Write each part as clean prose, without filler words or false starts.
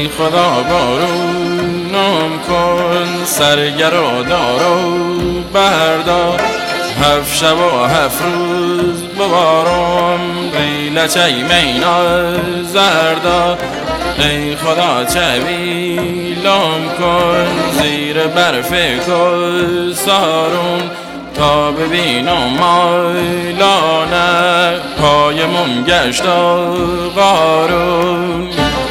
ای خدا بارونم کن، سرگرا دار و بردار. 7 شب و 7 روز ببارم، ریلچه مینا زردا. ای خدا چویلم کن، زیر برف سارون. تا ببینم مایلانه، پایمون گشت قارون.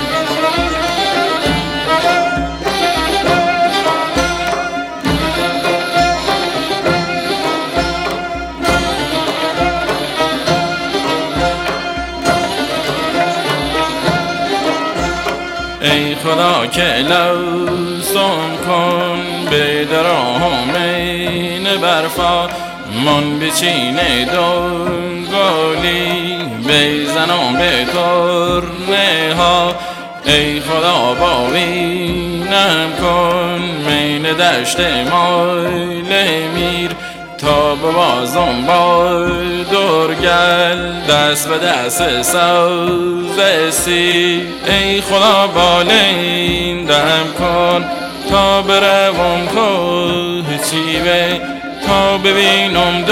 ای خدا که لوسم کن، به درامین برفا. من بچینه دنگالی، بزنم به ترنه ها. ای خدا باوینم کن، مین دشت مایل میر. تا ببازم با درگل، دست به دست سوزسی. ای خدا بالین دم کن، تا بروم کوه چیوه. تا ببینم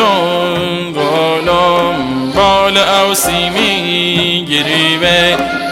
دنگالم، بال اوسی می گریوه.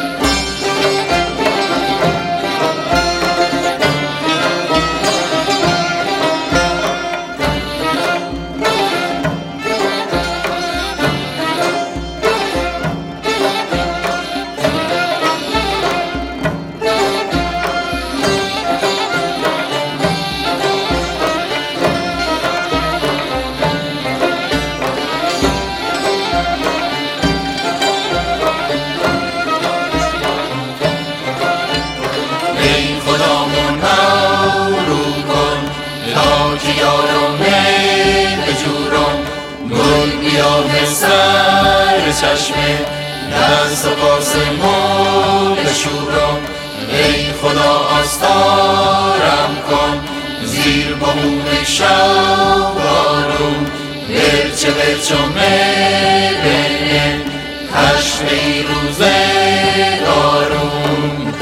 چشمه دست پاسمون بشورم. ای خدا آستارم کن، زیر بامون شوارم. برچه میبینه، تشمی روزه دارم.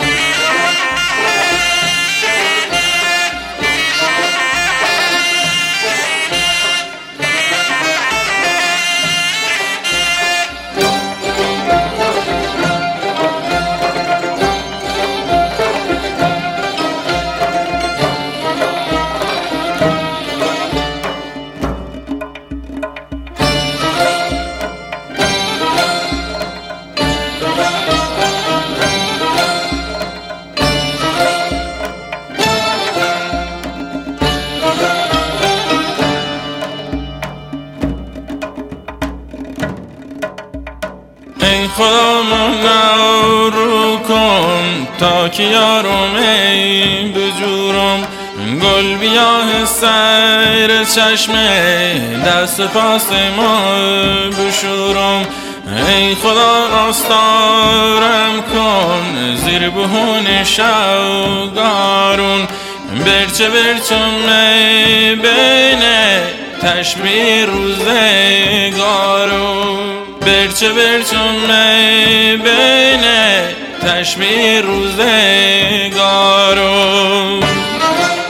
ای خدا منو رو کن، تا که یارم ای بجورم. گل بیاه سیر چشمه، دست پاس ما بشورم. ای خدا آستارم کن، زیر بهون شوگارون. برچه میبینه، تشبیه روزگارون. برچه میبینه، تشبیه روزگارون.